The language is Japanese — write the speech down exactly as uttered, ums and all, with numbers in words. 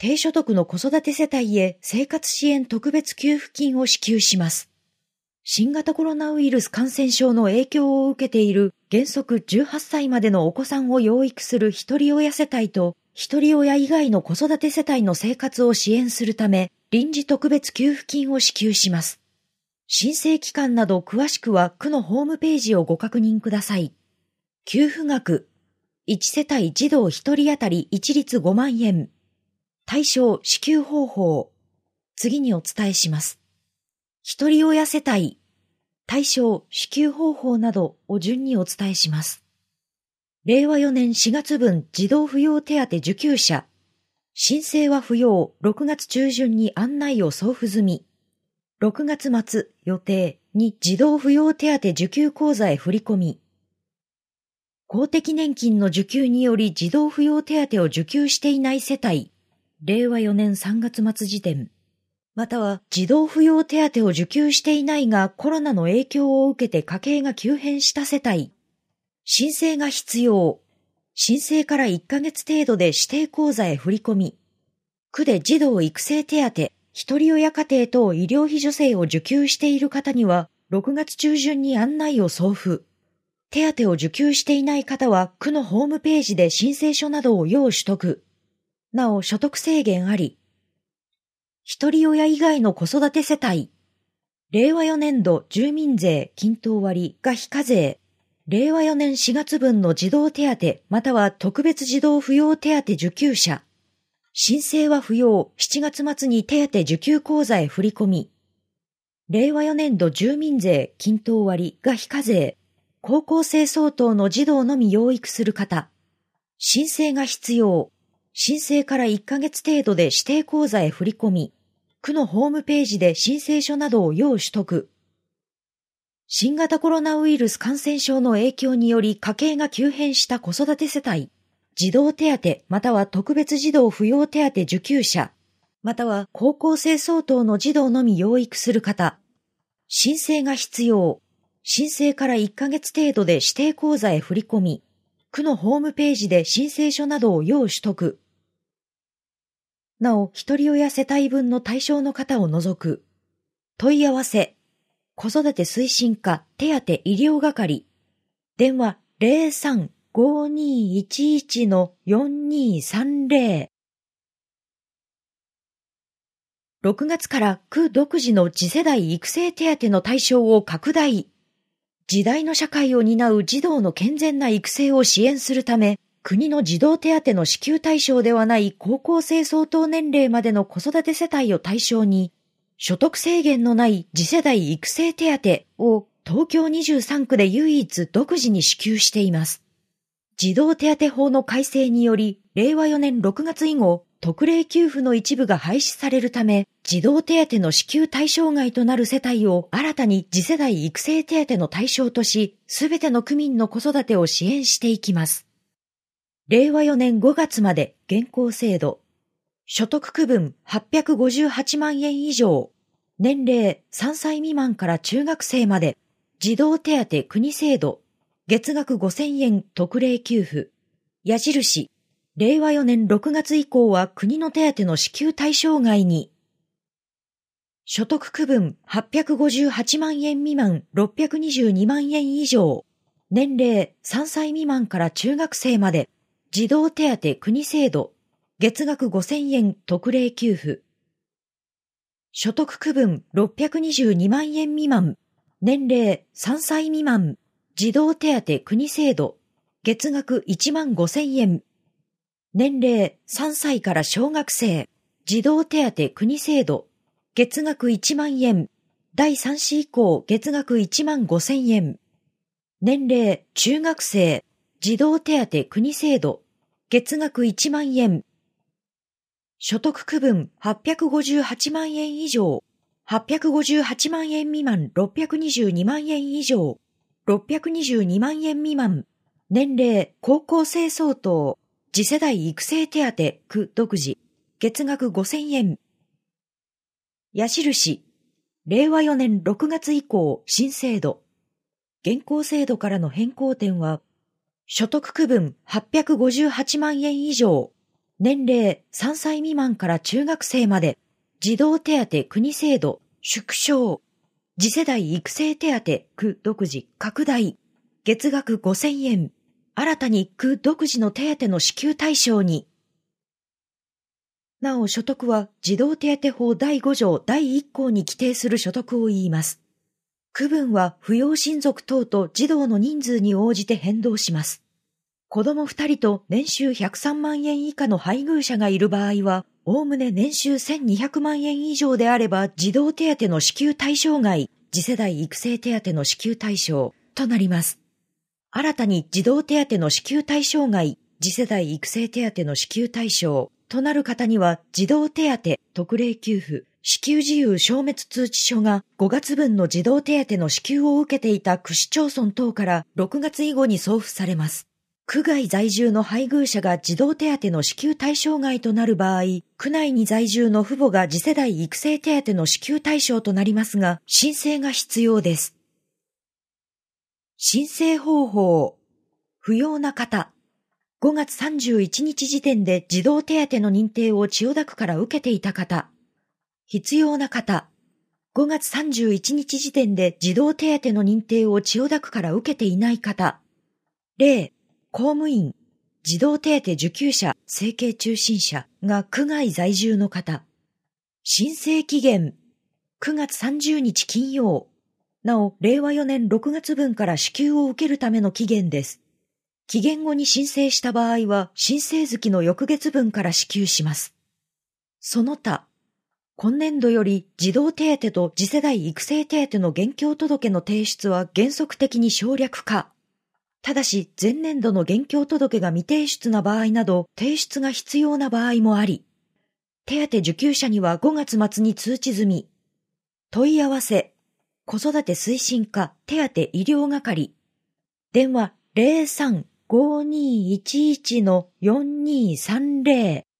低所得の子育て世帯へ生活支援特別給付金を支給します。新型コロナウイルス感染症の影響を受けている原則じゅうはっさいまでのお子さんを養育する一人親世帯と一人親以外の子育て世帯の生活を支援するため臨時特別給付金を支給します。申請期間など詳しくは区のホームページをご確認ください。給付額いち世帯児童ひとり当たり一律ごまんえん。対象支給方法。次にお伝えします。一人親世帯、対象支給方法などを順にお伝えします。れいわよねんしがつ分児童扶養手当受給者。申請は不要、ろくがつちゅうじゅんに案内を送付済み。ろくがつ末予定に児童扶養手当受給口座へ振り込み。公的年金の受給により児童扶養手当を受給していない世帯、れいわよねんさんがつ末時点、または児童扶養手当を受給していないがコロナの影響を受けて家計が急変した世帯、申請が必要、申請からいっかげつ程度で指定口座へ振り込み、区で児童育成手当、一人親家庭等医療費助成を受給している方にはろくがつちゅうじゅんに案内を送付。手当を受給していない方は区のホームページで申請書などを要取得。なお所得制限あり。一人親以外の子育て世帯。れいわよねんど住民税均等割が非課税。れいわよねんしがつ分の児童手当または特別児童扶養手当受給者。申請は不要、しちがつ末に手当受給口座へ振り込み。れいわよねんど住民税均等割が非課税。高校生相当の児童のみ養育する方。申請が必要。申請からいっかげつ程度で指定口座へ振り込み。区のホームページで申請書などを要取得。新型コロナウイルス感染症の影響により家計が急変した子育て世帯。児童手当または特別児童扶養手当受給者。または高校生相当の児童のみ養育する方。申請が必要。申請からいっかげつ程度で指定口座へ振り込み、区のホームページで申請書などを要取得。なお、一人親世帯分の対象の方を除く。問い合わせ。子育て推進課手当医療係。電話 ゼロさん ごーにーいちいち よんにーさんゼロ。ろくがつから区独自の次世代育成手当の対象を拡大。時代の社会を担う児童の健全な育成を支援するため、国の児童手当の支給対象ではない高校生相当年齢までの子育て世帯を対象に、所得制限のない次世代育成手当を東京にじゅうさんくで唯一独自に支給しています。児童手当法の改正により、れいわよねんろくがつ以後、特例給付の一部が廃止されるため、児童手当の支給対象外となる世帯を新たに次世代育成手当の対象とし、すべての区民の子育てを支援していきます。れいわよねんごがつまで現行制度。所得区分はっぴゃくごじゅうはちまんえん以上。年齢さんさい未満から中学生まで。児童手当国制度。月額ごせんえん特例給付。矢印。れいわよねんろくがつ以降は国の手当の支給対象外に。所得区分はっぴゃくごじゅうはちまんえん未満ろっぴゃくにじゅうにまんえん以上。年齢さんさい未満から中学生まで。児童手当国制度。月額ごせんえん特例給付。所得区分ろっぴゃくにじゅうにまんえん未満。年齢さんさい未満。児童手当国制度。月額いちまんごせんえん。年齢さんさいから小学生。児童手当国制度。月額いちまんえん。だいさん子以降月額いちまんごせんえん。年齢中学生。児童手当国制度。月額いちまんえん。所得区分はっぴゃくごじゅうはちまんえん以上。はっぴゃくごじゅうはちまんえん未満ろっぴゃくにじゅうにまんえん以上。ろっぴゃくにじゅうにまんえん未満。年齢高校生相当。次世代育成手当区独自。月額ごせんえん。矢印。れいわよねんろくがつ以降新制度。現行制度からの変更点は、所得区分はっぴゃくごじゅうはちまんえん以上。 年齢さんさい未満から中学生まで、児童手当国制度縮小、次世代育成手当区独自拡大、月額ごせんえん、新たに区独自の手当の支給対象に。なお所得は児童手当法だいご条だいいっ項に規定する所得を言います。区分は扶養親族等と児童の人数に応じて変動します。子供ふたりと年収ひゃくさんまんえん以下の配偶者がいる場合は、おおむね年収せんにひゃくまんえん以上であれば児童手当の支給対象外、次世代育成手当の支給対象となります。新たに児童手当の支給対象外、次世代育成手当の支給対象となる方には、児童手当特例給付、支給事由消滅通知書がごがつぶんの児童手当の支給を受けていた区市町村等からろくがつ以後に送付されます。区外在住の配偶者が児童手当の支給対象外となる場合、区内に在住の父母が次世代育成手当の支給対象となりますが、申請が必要です。申請方法。不要な方。ごがつさんじゅういちにち時点で児童手当の認定を千代田区から受けていた方。必要な方。ごがつさんじゅういちにち時点で児童手当の認定を千代田区から受けていない方。例、公務員、児童手当受給者、生計中心者が区外在住の方。申請期限、くがつさんじゅうにち金曜。なお、れいわよねんろくがつぶんから支給を受けるための期限です。期限後に申請した場合は、申請月の翌月分から支給します。その他、今年度より児童手当と次世代育成手当の現況届の提出は原則的に省略化。ただし、前年度の現況届が未提出な場合など、提出が必要な場合もあり、手当受給者にはごがつ末に通知済み。問い合わせ、子育て推進課手当医療係。電話 ゼロさん ごーにーいちいち よんにーさんゼロ